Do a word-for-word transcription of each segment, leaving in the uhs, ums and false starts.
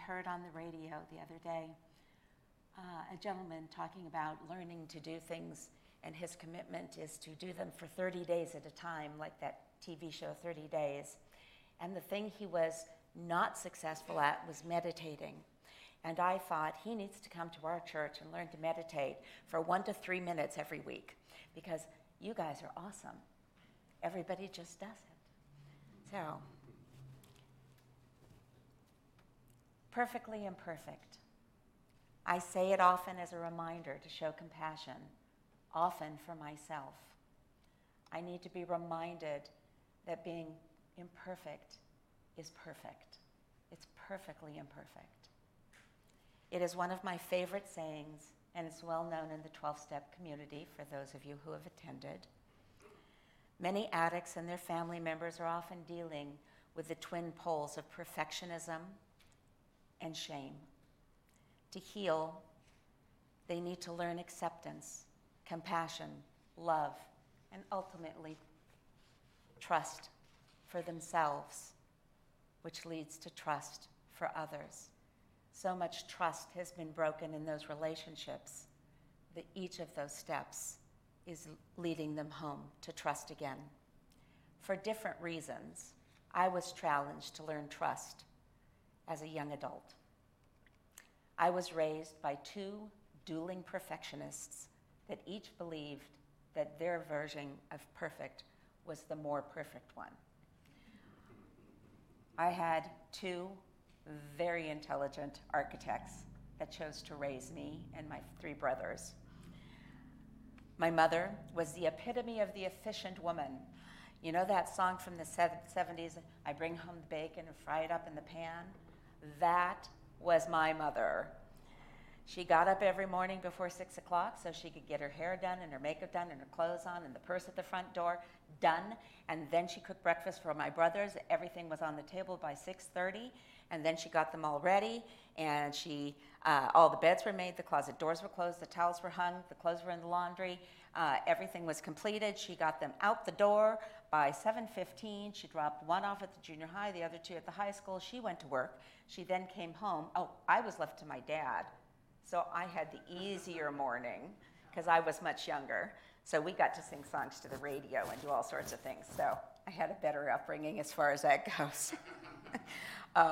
heard on the radio the other day uh, a gentleman talking about learning to do things, and his commitment is to do them for thirty days at a time, like that T V show thirty days. And the thing he was not successful at was meditating. And I thought he needs to come to our church and learn to meditate for one to three minutes every week, because you guys are awesome. Everybody just does it. So, perfectly imperfect. I say it often as a reminder to show compassion, often for myself. I need to be reminded that being imperfect is perfect. It's perfectly imperfect. It is one of my favorite sayings, and it's well known in the twelve-step community for those of you who have attended. Many addicts and their family members are often dealing with the twin poles of perfectionism and shame. To heal, they need to learn acceptance, compassion, love, and ultimately trust for themselves, which leads to trust for others. So much trust has been broken in those relationships that each of those steps is leading them home to trust again. For different reasons, I was challenged to learn trust as a young adult. I was raised by two dueling perfectionists that each believed that their version of perfect was the more perfect one. I had two very intelligent architects that chose to raise me and my three brothers. My mother was the epitome of the efficient woman. You know that song from the seventies, I bring home the bacon and fry it up in the pan? That was my mother. She got up every morning before six o'clock so she could get her hair done and her makeup done and her clothes on and the purse at the front door done. And then she cooked breakfast for my brothers. Everything was on the table by six thirty. And then she got them all ready. And she, uh, all the beds were made, the closet doors were closed, the towels were hung, the clothes were in the laundry. Uh, everything was completed. She got them out the door by seven fifteen. She dropped one off at the junior high, the other two at the high school. She went to work. She then came home. Oh, I was left to my dad. So I had the easier morning because I was much younger. So we got to sing songs to the radio and do all sorts of things. So I had a better upbringing as far as that goes. um,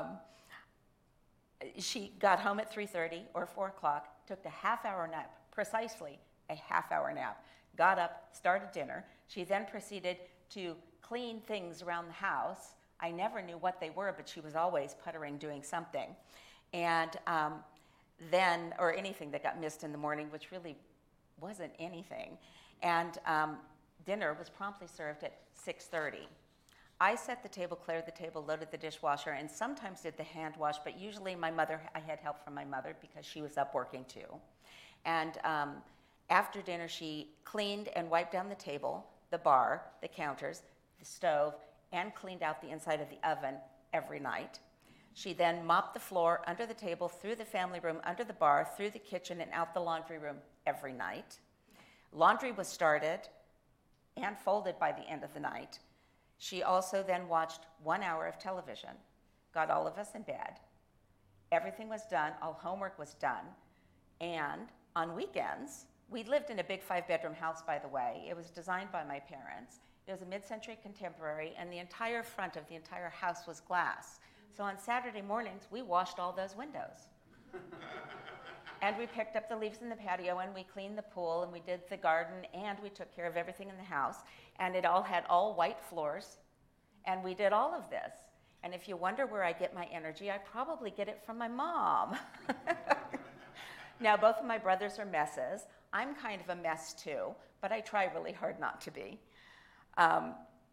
she got home at three thirty or four o'clock, took a half-hour nap, precisely a half-hour nap, got up, started dinner. She then proceeded to clean things around the house. I never knew what they were, but she was always puttering, doing something. And um, then, or anything that got missed in the morning, which really wasn't anything. And um, dinner was promptly served at six thirty. I set the table, cleared the table, loaded the dishwasher, and sometimes did the hand wash, but usually my mother, I had help from my mother because she was up working too. And um, after dinner, she cleaned and wiped down the table, the bar, the counters, the stove, and cleaned out the inside of the oven every night. She then mopped the floor, under the table, through the family room, under the bar, through the kitchen, and out the laundry room every night. Laundry was started and folded by the end of the night. She also then watched one hour of television, got all of us in bed. Everything was done, all homework was done. And on weekends, we lived in a big five-bedroom house, by the way. It was designed by my parents. It was a mid-century contemporary, and the entire front of the entire house was glass. So on Saturday mornings, we washed all those windows. And we picked up the leaves in the patio, and we cleaned the pool, and we did the garden, and we took care of everything in the house. And it all had all white floors, and we did all of this. And if you wonder where I get my energy, I probably get it from my mom. Now, both of my brothers are messes. I'm kind of a mess too, but I try really hard not to be. Um,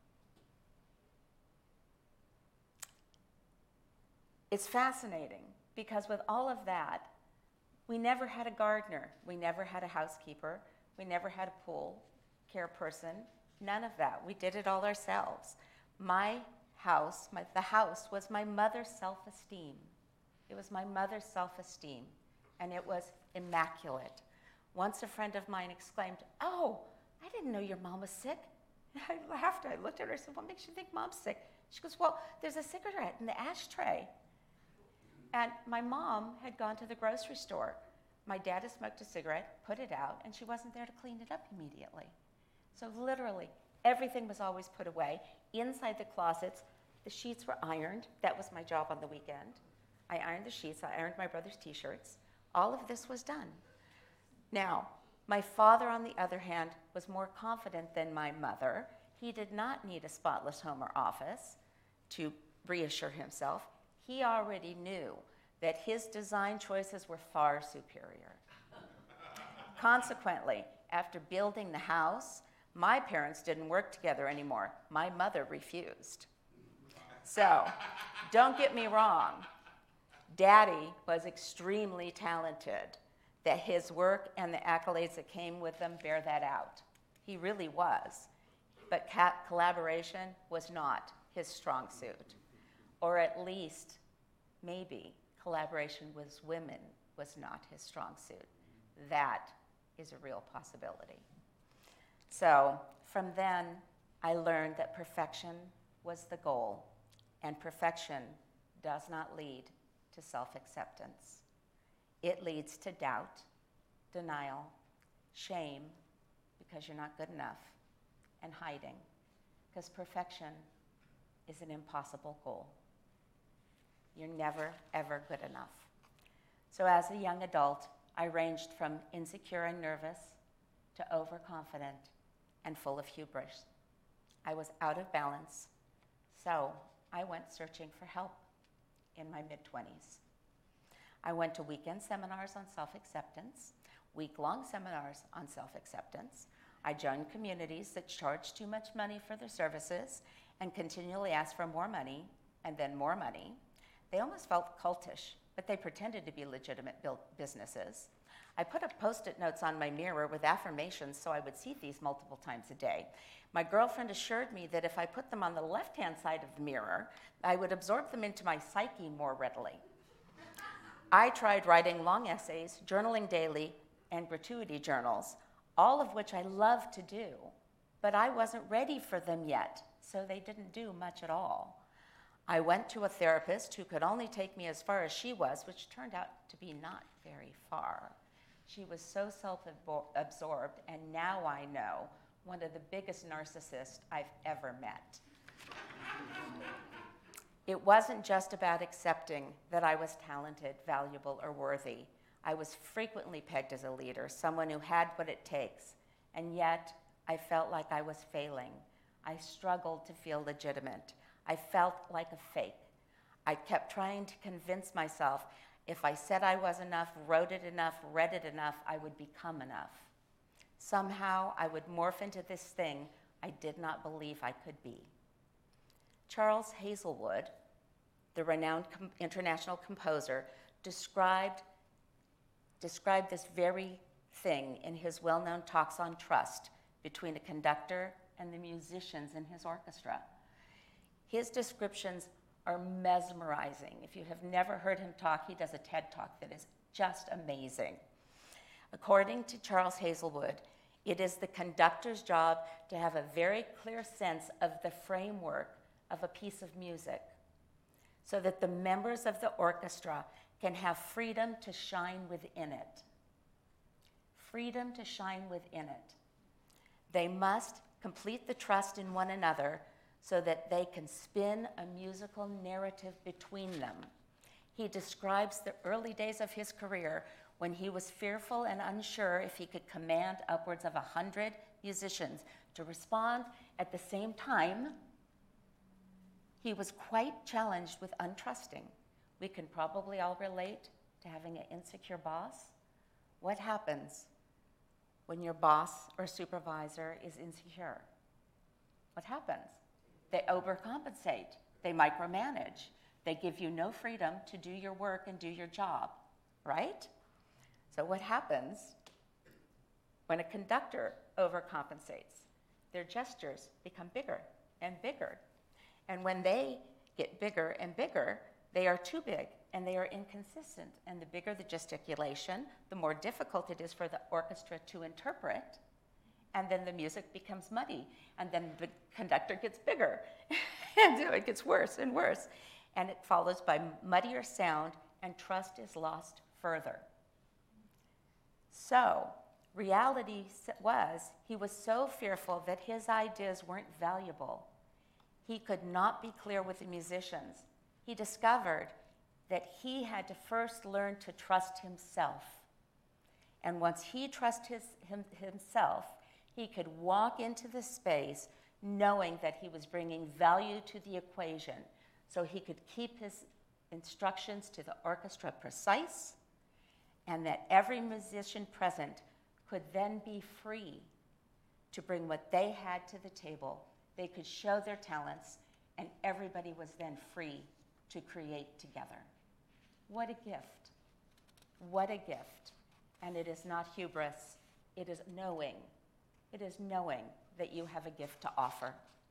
it's fascinating because with all of that, we never had a gardener. We never had a housekeeper. We never had a pool care person. None of that. We did it all ourselves. My house, my, the house was my mother's self-esteem. It was my mother's self-esteem, and it was immaculate. Once a friend of mine exclaimed, "Oh, I didn't know your mom was sick." And I laughed. I looked at her and said, "What makes you think mom's sick?" She goes, "Well, there's a cigarette in the ashtray." And my mom had gone to the grocery store. My dad had smoked a cigarette, put it out, and she wasn't there to clean it up immediately. So literally, everything was always put away. Inside the closets, the sheets were ironed. That was my job on the weekend. I ironed the sheets. I ironed my brother's T-shirts. All of this was done. Now, my father, on the other hand, was more confident than my mother. He did not need a spotless home or office to reassure himself. He already knew that his design choices were far superior. Consequently, after building the house, my parents didn't work together anymore. My mother refused. So, don't get me wrong. Daddy was extremely talented. That his work and the accolades that came with them bear that out. He really was. But ca- collaboration was not his strong suit. Or at least, maybe, collaboration with women was not his strong suit. That is a real possibility. So from then, I learned that perfection was the goal, and perfection does not lead to self-acceptance. It leads to doubt, denial, shame, because you're not good enough, and hiding, because perfection is an impossible goal. You're never, ever good enough. So as a young adult, I ranged from insecure and nervous to overconfident and full of hubris. I was out of balance, so I went searching for help in my mid-twenties. I went to weekend seminars on self-acceptance, week-long seminars on self-acceptance. I joined communities that charged too much money for their services and continually asked for more money and then more money. They almost felt cultish, but they pretended to be legitimate businesses. I put up Post-it notes on my mirror with affirmations so I would see these multiple times a day. My girlfriend assured me that if I put them on the left-hand side of the mirror, I would absorb them into my psyche more readily. I tried writing long essays, journaling daily, and gratuity journals, all of which I love to do, but I wasn't ready for them yet, so they didn't do much at all. I went to a therapist who could only take me as far as she was, which turned out to be not very far. She was so self-absorbed, and now I know one of the biggest narcissists I've ever met. It wasn't just about accepting that I was talented, valuable, or worthy. I was frequently pegged as a leader, someone who had what it takes, and yet I felt like I was failing. I struggled to feel legitimate. I felt like a fake. I kept trying to convince myself if I said I was enough, wrote it enough, read it enough, I would become enough. Somehow I would morph into this thing I did not believe I could be. Charles Hazelwood, the renowned com- international composer, described, described this very thing in his well-known talks on trust between a conductor and the musicians in his orchestra. His descriptions are mesmerizing. If you have never heard him talk, he does a TED Talk that is just amazing. According to Charles Hazelwood, it is the conductor's job to have a very clear sense of the framework of a piece of music so that the members of the orchestra can have freedom to shine within it. Freedom to shine within it. They must complete the trust in one another so that they can spin a musical narrative between them. He describes the early days of his career when he was fearful and unsure if he could command upwards of a hundred musicians to respond at the same time. He was quite challenged with untrusting. We can probably all relate to having an insecure boss. What happens when your boss or supervisor is insecure? What happens? They overcompensate. They micromanage. They give you no freedom to do your work and do your job, right? So what happens when a conductor overcompensates? Their gestures become bigger and bigger. And when they get bigger and bigger, they are too big and they are inconsistent. And the bigger the gesticulation, the more difficult it is for the orchestra to interpret. And then the music becomes muddy. And then the conductor gets bigger. And so it gets worse and worse. And it follows by muddier sound and trust is lost further. So, reality was he was so fearful that his ideas weren't valuable. He could not be clear with the musicians. He discovered that he had to first learn to trust himself. And once he trusted his, him, himself, he could walk into the space knowing that he was bringing value to the equation, so he could keep his instructions to the orchestra precise, and that every musician present could then be free to bring what they had to the table. They could show their talents, and everybody was then free to create together. What a gift. What a gift. And it is not hubris. It is knowing. It is knowing that you have a gift to offer.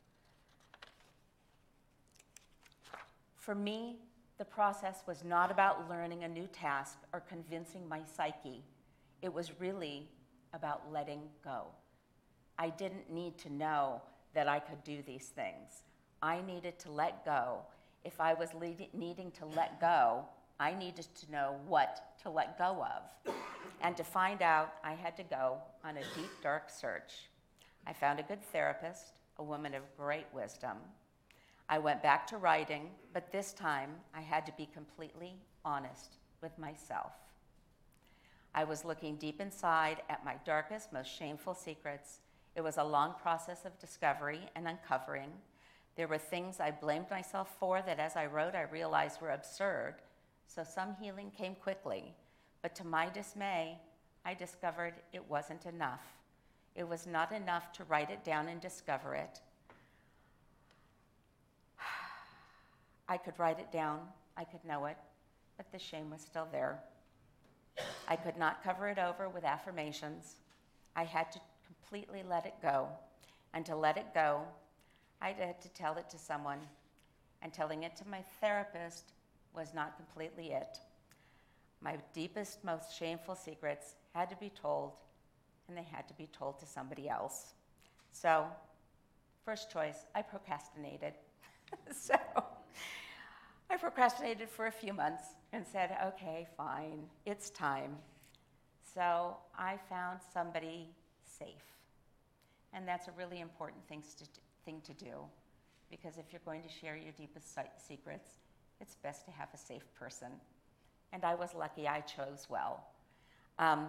For me, the process was not about learning a new task or convincing my psyche. It was really about letting go. I didn't need to know that I could do these things. I needed to let go. If I was lead- needing to let go, I needed to know what to let go of. And to find out, I had to go on a deep, dark search. I found a good therapist, a woman of great wisdom. I went back to writing, but this time I had to be completely honest with myself. I was looking deep inside at my darkest, most shameful secrets. It was a long process of discovery and uncovering. There were things I blamed myself for that as I wrote I realized were absurd, so some healing came quickly. But to my dismay, I discovered it wasn't enough. It was not enough to write it down and discover it. I could write it down, I could know it, but the shame was still there. I could not cover it over with affirmations. I had to completely let it go. And to let it go, I had to tell it to someone. And telling it to my therapist was not completely it. My deepest, most shameful secrets had to be told, and they had to be told to somebody else. So, first choice, I procrastinated. so, I procrastinated for a few months and said, okay, fine, it's time. So, I found somebody safe. And that's a really important thing to, thing to do, because if you're going to share your deepest secrets, it's best to have a safe person. And I was lucky I chose well. Um,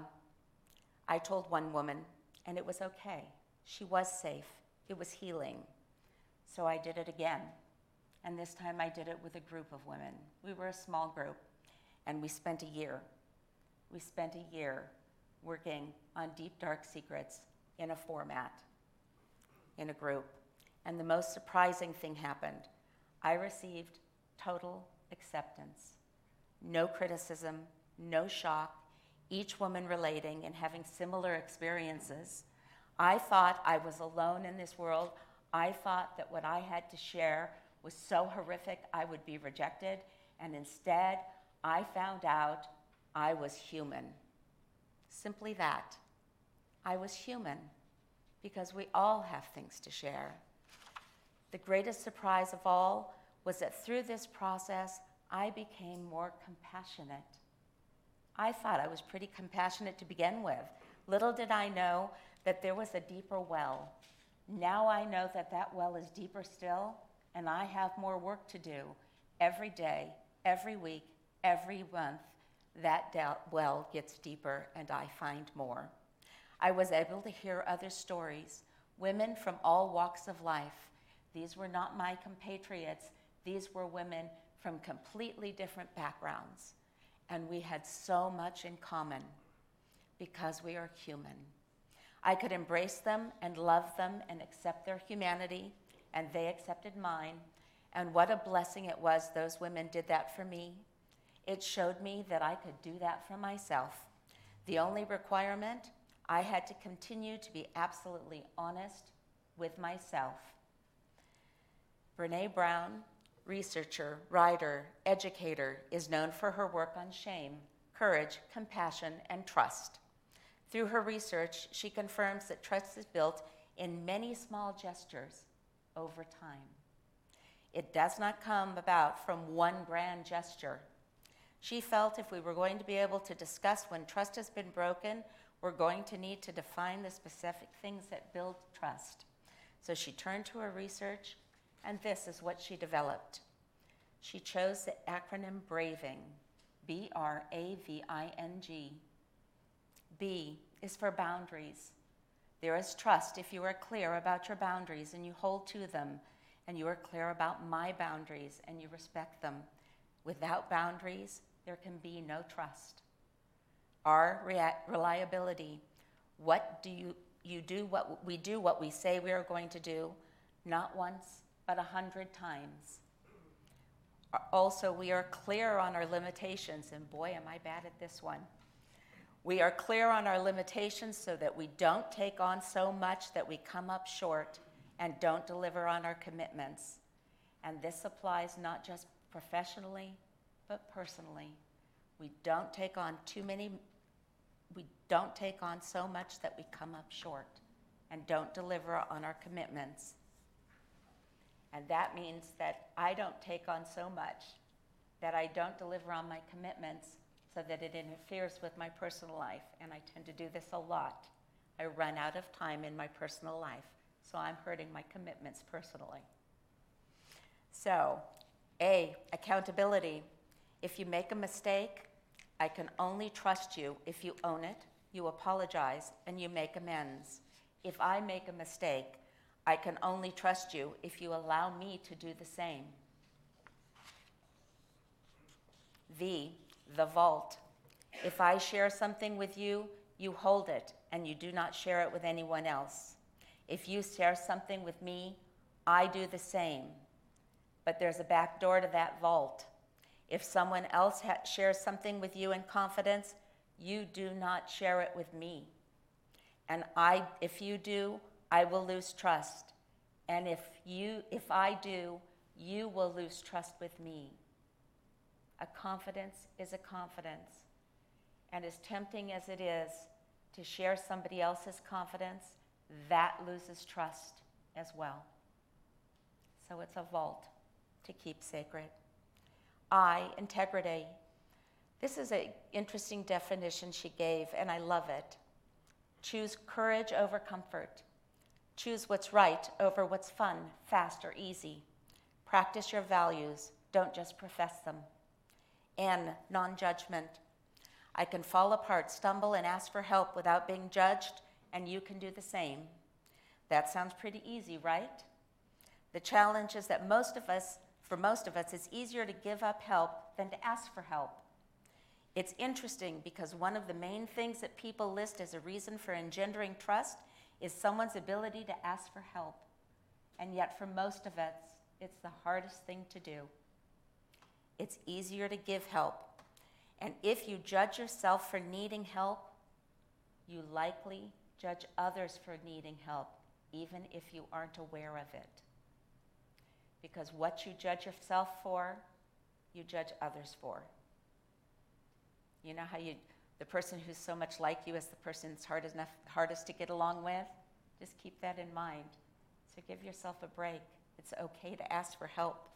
I told one woman, and it was okay. She was safe. It was healing. So I did it again. And this time I did it with a group of women. We were a small group, and we spent a year. We spent a year working on deep, dark secrets in a format, in a group. And the most surprising thing happened. I received total acceptance. No criticism, no shock, each woman relating and having similar experiences. I thought I was alone in this world. I thought that what I had to share was so horrific I would be rejected, and instead I found out I was human. Simply that. I was human, because we all have things to share. The greatest surprise of all was that through this process, I became more compassionate. I thought I was pretty compassionate to begin with. Little did I know that there was a deeper well. Now I know that that well is deeper still, and I have more work to do. Every day, every week, every month, that well gets deeper, and I find more. I was able to hear other stories, women from all walks of life. These were not my compatriots. These were women from completely different backgrounds. And we had so much in common because we are human. I could embrace them and love them and accept their humanity, and they accepted mine. And what a blessing it was those women did that for me. It showed me that I could do that for myself. The only requirement, I had to continue to be absolutely honest with myself. Brené Brown, researcher, writer, educator, is known for her work on shame, courage, compassion, and trust. Through her research, she confirms that trust is built in many small gestures over time. It does not come about from one grand gesture. She felt if we were going to be able to discuss when trust has been broken, we're going to need to define the specific things that build trust. So she turned to her research, and this is what she developed. She chose the acronym BRAVING, B R A V I N G. B is for boundaries. There is trust if you are clear about your boundaries and you hold to them, and you are clear about my boundaries and you respect them. Without boundaries, there can be no trust. R, rea- reliability. What do you, you do what we do what we say we are going to do, not once, but a hundred times. Also, we are clear on our limitations, and boy, am I bad at this one. We are clear on our limitations so that we don't take on so much that we come up short and don't deliver on our commitments. And this applies not just professionally, but personally. We don't take on too many, we don't take on so much that we come up short and don't deliver on our commitments. And that means that I don't take on so much that I don't deliver on my commitments so that it interferes with my personal life. And I tend to do this a lot. I run out of time in my personal life, so I'm hurting my commitments personally. So, A, accountability. If you make a mistake, I can only trust you if you own it, you apologize, and you make amends. If I make a mistake, I can only trust you if you allow me to do the same. V, the vault. If I share something with you, you hold it, and you do not share it with anyone else. If you share something with me, I do the same. But there's a back door to that vault. If someone else ha- shares something with you in confidence, you do not share it with me. And I, if you do, I will lose trust. And if you, if I do, you will lose trust with me. A confidence is a confidence. And as tempting as it is to share somebody else's confidence, that loses trust as well. So it's a vault to keep sacred. I, integrity. This is an interesting definition she gave, and I love it. Choose courage over comfort. Choose what's right over what's fun, fast, or easy. Practice your values. Don't just profess them. N, non-judgment. I can fall apart, stumble, and ask for help without being judged, and you can do the same. That sounds pretty easy, right? The challenge is that most of us, for most of us, it's easier to give up help than to ask for help. It's interesting because one of the main things that people list as a reason for engendering trust is someone's ability to ask for help. And yet for most of us, it's the hardest thing to do. It's easier to give help. And if you judge yourself for needing help, you likely judge others for needing help, even if you aren't aware of it. Because what you judge yourself for, you judge others for. You know how you, the person who's so much like you is the person that's hard enough, hardest to get along with? Just keep that in mind. So give yourself a break. It's okay to ask for help.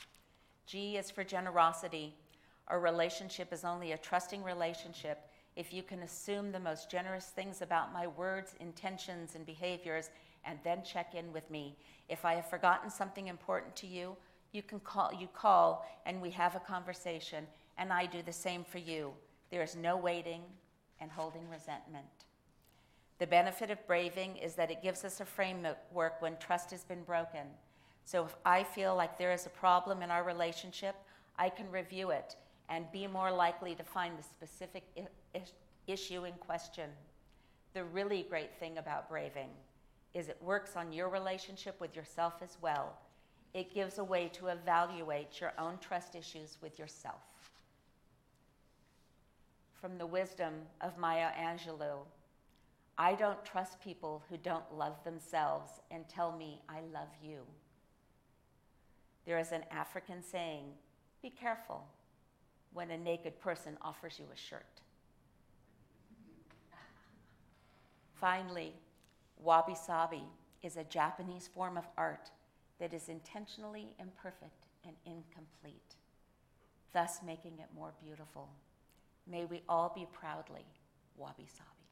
G is for generosity. A relationship is only a trusting relationship if you can assume the most generous things about my words, intentions, and behaviors, and then check in with me. If I have forgotten something important to you, you can call, you call, and we have a conversation, and I do the same for you. There is no waiting and holding resentment. The benefit of braving is that it gives us a framework when trust has been broken. So if I feel like there is a problem in our relationship, I can review it and be more likely to find the specific I- issue in question. The really great thing about braving is it works on your relationship with yourself as well. It gives a way to evaluate your own trust issues with yourself. From the wisdom of Maya Angelou, I don't trust people who don't love themselves and tell me I love you. There is an African saying, be careful when a naked person offers you a shirt. Finally, wabi-sabi is a Japanese form of art that is intentionally imperfect and incomplete. thus making it more beautiful. May we all be proudly wabi-sabi.